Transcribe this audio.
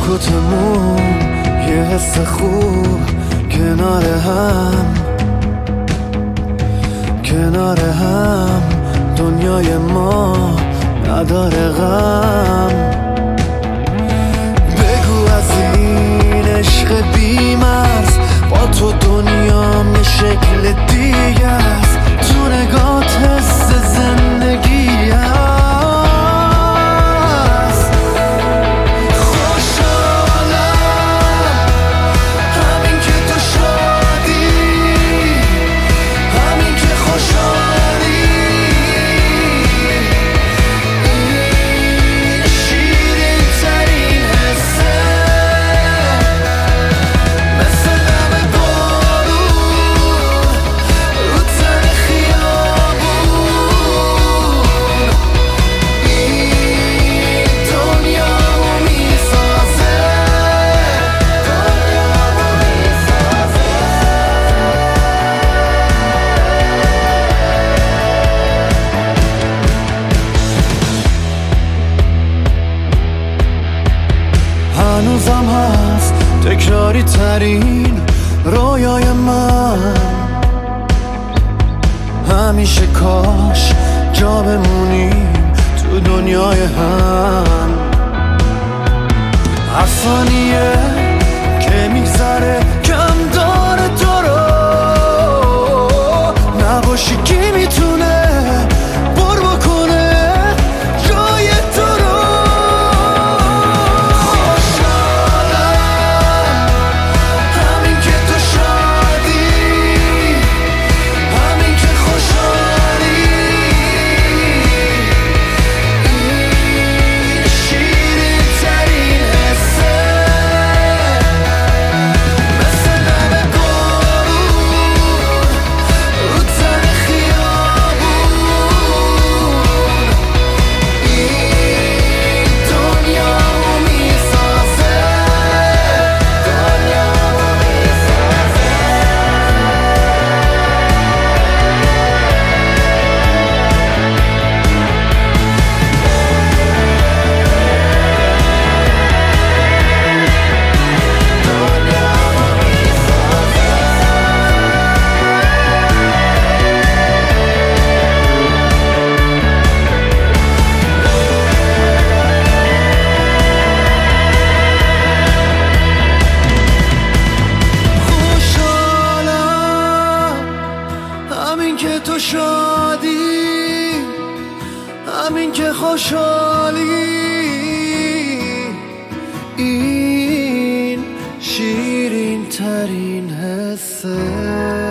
سکوتمون یه حس خوب کنار هم دنیای ما نداره غم. بگو از این عشق بی‌مرز با تو دنیام یه شکل دیگه است، تو نگات حس زندگی است. خوشحالم همین که تو شادی، همین که خوشحالی، این شیرین ترین حسه، مثل دم بارون رو تن خیابون، این دنیامو میسازه، دنیامو میسازه. هنوزم هست تکراری ترین رویای من، همیشه کاش جا بمونیم تو دنیای هم. هر ثانیه که میگذره کم داره تو رو، نباشی کی میتونه پر بکنه جای تو رو. خوشحالم همین که تو شادی، همین که خوشحالی، این شیرین ترین حسه، مثل دم بارون رو تن خیابون، این دنیامو میسازه، دنیامو میسازه. خوشحالم همین که تو شادی، همین که خوشحالی، این شیرین ترین حسه.